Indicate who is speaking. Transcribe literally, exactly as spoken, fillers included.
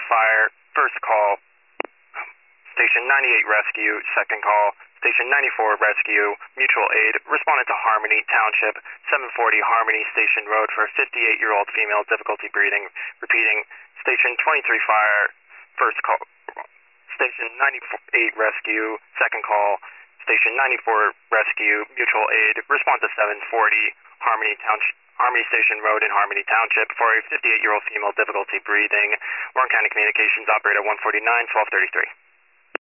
Speaker 1: fire, first call. Station ninety-eight rescue, second call. Station ninety-four rescue, mutual aid, responded to Harmony Township, seven forty Harmony Station Road for a fifty-eight-year-old female, difficulty breathing. Repeating, Station twenty-three fire, first call. Station ninety-eight rescue, second call. Station ninety-four rescue, mutual aid, respond to seven forty Harmony Township. Harmony Station Road in Harmony Township for a fifty-eight-year-old female, difficulty breathing. Warren County Communications Operator one forty-nine, twelve thirty-three.